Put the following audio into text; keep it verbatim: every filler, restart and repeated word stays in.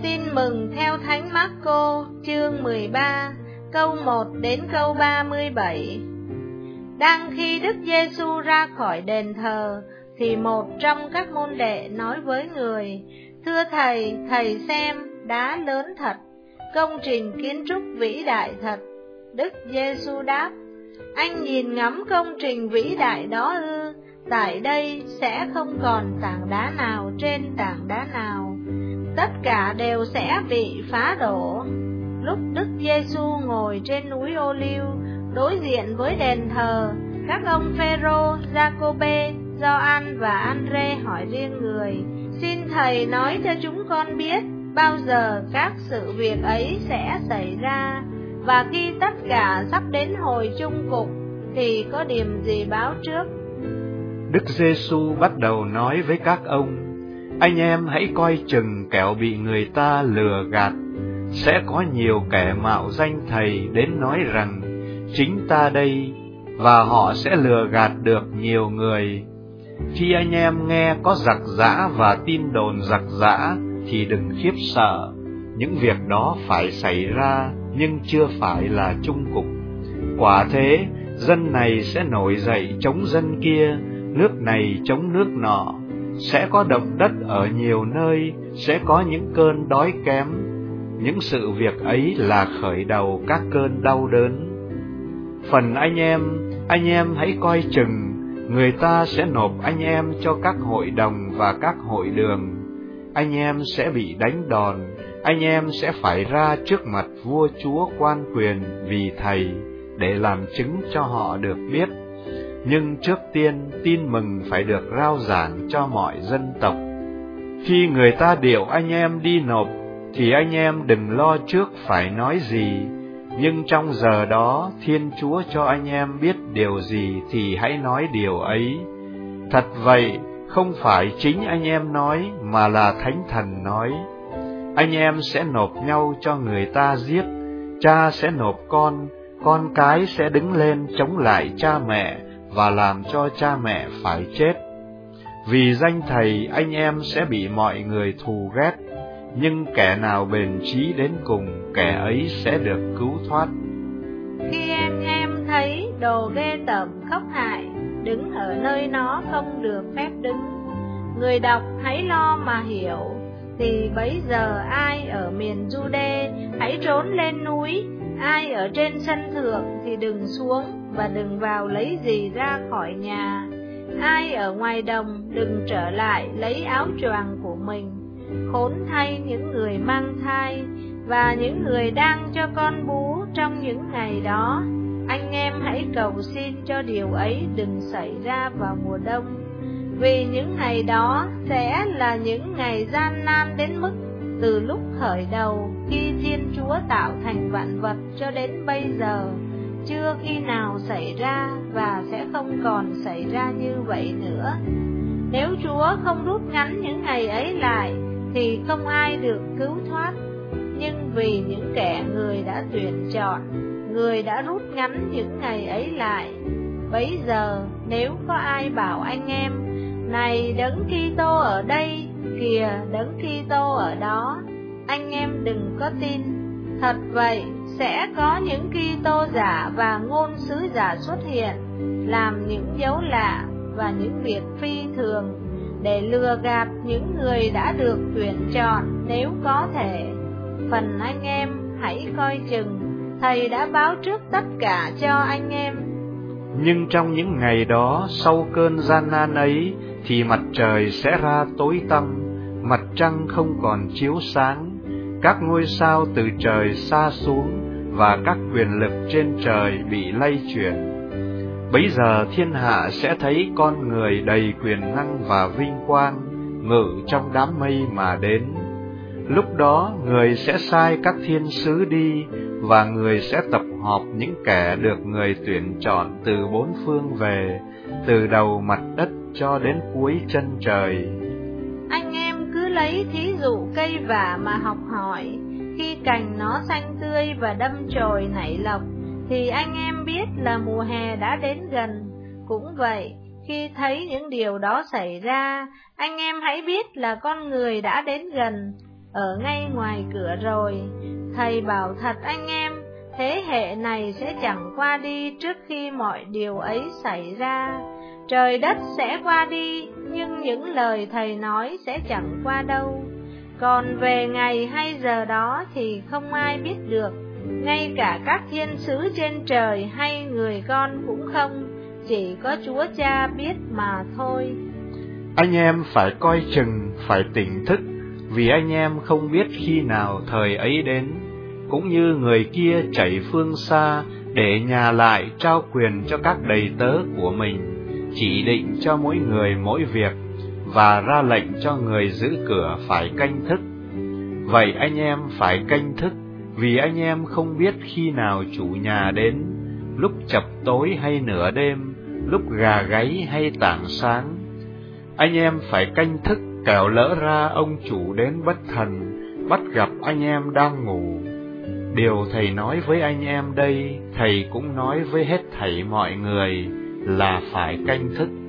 Tin mừng theo Thánh Mác-cô, chương mười ba, câu một đến câu ba mươi bảy. Đang khi Đức Giê-xu ra khỏi đền thờ, thì một trong các môn đệ nói với người: Thưa Thầy, Thầy xem, đá lớn thật, công trình kiến trúc vĩ đại thật. Đức Giê-xu đáp: Anh nhìn ngắm công trình vĩ đại đó ư? Tại đây sẽ không còn tảng đá nào trên tảng đá nào, tất cả đều sẽ bị phá đổ. Lúc Đức Giê-xu ngồi trên núi Ô-liu đối diện với đền thờ, các ông Phêrô, Gia-cô-bê, Gioan và An-rê hỏi riêng người: Xin Thầy nói cho chúng con biết bao giờ các sự việc ấy sẽ xảy ra, và khi tất cả sắp đến hồi chung cục thì có điểm gì báo trước? Đức Giê-xu bắt đầu nói với các ông: Anh em hãy coi chừng kẻo bị người ta lừa gạt. Sẽ có nhiều kẻ mạo danh thầy đến nói rằng chính ta đây, và họ sẽ lừa gạt được nhiều người. Khi anh em nghe có giặc giã và tin đồn giặc giã thì đừng khiếp sợ. Những việc đó phải xảy ra, nhưng chưa phải là chung cục. Quả thế, dân này sẽ nổi dậy chống dân kia, nước này chống nước nọ. Sẽ có động đất ở nhiều nơi, sẽ có những cơn đói kém. Những sự việc ấy là khởi đầu các cơn đau đớn. Phần anh em, anh em hãy coi chừng, người ta sẽ nộp anh em cho các hội đồng và các hội đường. Anh em sẽ bị đánh đòn, anh em sẽ phải ra trước mặt vua chúa quan quyền vì thầy, để làm chứng cho họ được biết. Nhưng trước tiên, tin mừng phải được rao giảng cho mọi dân tộc. Khi người ta điệu anh em đi nộp, thì anh em đừng lo trước phải nói gì. Nhưng trong giờ đó, Thiên Chúa cho anh em biết điều gì thì hãy nói điều ấy. Thật vậy, không phải chính anh em nói, mà là Thánh Thần nói. Anh em sẽ nộp nhau cho người ta giết, cha sẽ nộp con, con cái sẽ đứng lên chống lại cha mẹ, và làm cho cha mẹ phải chết. Vì danh Thầy, anh em sẽ bị mọi người thù ghét, nhưng kẻ nào bền chí đến cùng, kẻ ấy sẽ được cứu thoát. Khi anh em thấy đồ ghê tởm khốc hại đứng ở nơi nó không được phép đứng, người đọc hãy lo mà hiểu. Thì bấy giờ ai ở miền Giu-đê hãy trốn lên núi, ai ở trên sân thượng thì đừng xuống, và đừng vào lấy gì ra khỏi nhà. Ai ở ngoài đồng đừng trở lại lấy áo choàng của mình. Khốn thay những người mang thai và những người đang cho con bú trong những ngày đó. Anh em hãy cầu xin cho điều ấy đừng xảy ra vào mùa đông, vì những ngày đó sẽ là những ngày gian nan đến mức từ lúc khởi đầu khi Thiên Chúa tạo thành vạn vật cho đến bây giờ chưa khi nào xảy ra, và sẽ không còn xảy ra như vậy nữa. Nếu Chúa không rút ngắn những ngày ấy lại thì không ai được cứu thoát. Nhưng vì những kẻ người đã tuyển chọn, người đã rút ngắn những ngày ấy lại. Bấy giờ nếu có ai bảo anh em: Này, Đấng Kitô ở đây, kìa Đấng Kitô ở đó, anh em đừng có tin. Thật vậy, sẽ có những Kitô giả và ngôn sứ giả xuất hiện, làm những dấu lạ và những việc phi thường, để lừa gạt những người đã được tuyển chọn nếu có thể. Phần anh em hãy coi chừng, Thầy đã báo trước tất cả cho anh em. Nhưng trong những ngày đó, sau cơn gian nan ấy, thì mặt trời sẽ ra tối tăm, mặt trăng không còn chiếu sáng, các ngôi sao từ trời sa xuống, và các quyền lực trên trời bị lay chuyển. Bấy giờ thiên hạ sẽ thấy con người đầy quyền năng và vinh quang, ngự trong đám mây mà đến. Lúc đó người sẽ sai các thiên sứ đi, và người sẽ tập họp những kẻ được người tuyển chọn từ bốn phương về, từ đầu mặt đất cho đến cuối chân trời. Anh em cứ lấy thí dụ cây vả mà học hỏi. Khi cành nó xanh tươi và đâm chồi nảy lộc, thì anh em biết là mùa hè đã đến gần. Cũng vậy, khi thấy những điều đó xảy ra, anh em hãy biết là con người đã đến gần. ở ngay ngoài cửa rồi. Thầy bảo thật anh em, thế hệ này sẽ chẳng qua đi trước khi mọi điều ấy xảy ra. Trời đất sẽ qua đi, nhưng những lời thầy nói sẽ chẳng qua đâu. Còn về ngày hay giờ đó thì không ai biết được, ngay cả các thiên sứ trên trời hay người con cũng không, chỉ có Chúa Cha biết mà thôi. Anh em phải coi chừng, phải tỉnh thức, vì anh em không biết khi nào thời ấy đến. Cũng như người kia chạy phương xa để nhà lại trao quyền cho các đầy tớ của mình, chỉ định cho mỗi người mỗi việc, và ra lệnh cho người giữ cửa phải canh thức. Vậy anh em phải canh thức, vì anh em không biết khi nào chủ nhà đến, lúc chập tối hay nửa đêm, lúc gà gáy hay tảng sáng. Anh em phải canh thức, kẻo lỡ ra ông chủ đến bất thần, bắt gặp anh em đang ngủ. Điều thầy nói với anh em đây, thầy cũng nói với hết thảy mọi người, là phải canh thức.